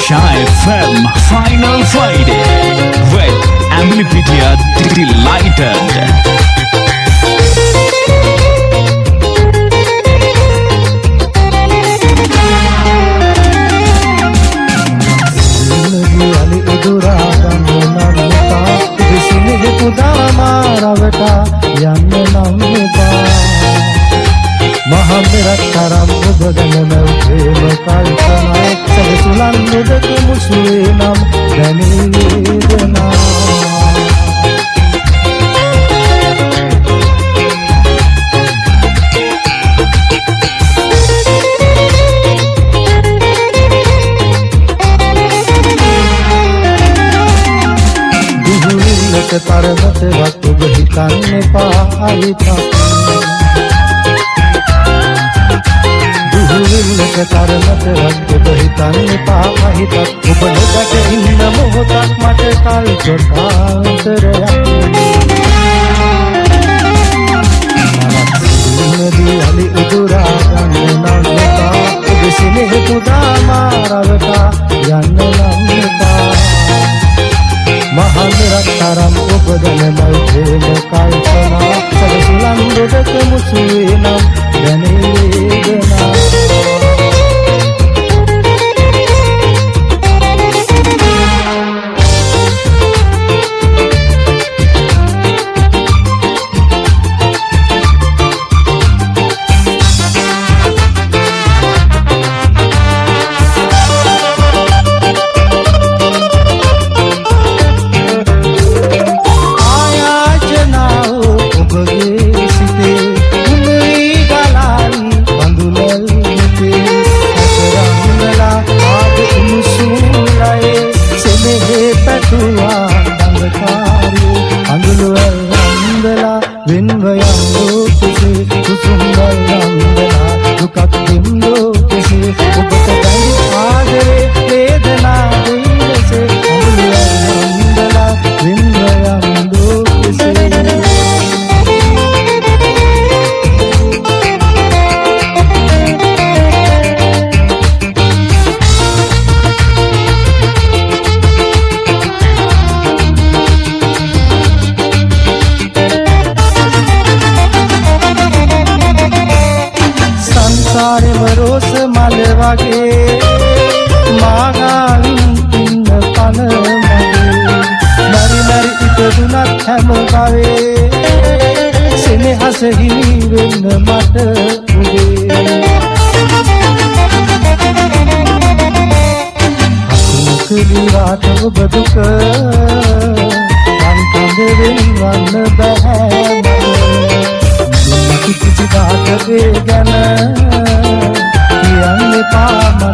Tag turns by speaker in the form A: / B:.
A: Shy FM Final Friday with Ambilipedia Delighted.
B: Mahamirattaram ubadana prema kalpana sarasulan mudak musuenam danidana duhulilak taramat waktu behitan pa alita දුහුවිල්ලක තරමට රක්ක බහිතන් එපා අහිතක් ඔබ නොදක ඉන්න මොහොතක් මට කල්පකාන්තරයක් මනදී අලි උදුරා ගන්න නම් එපා ඔබ සිනෙහ පුදා මාරවතා යන්න නම් එපා මහන්තරක් තරම් ඔබ දැනමල් ප්‍රේම කල්පනා සලසුලන් දෙක මුසුවේ නම් දැනේදනා ගැන කියන්න පා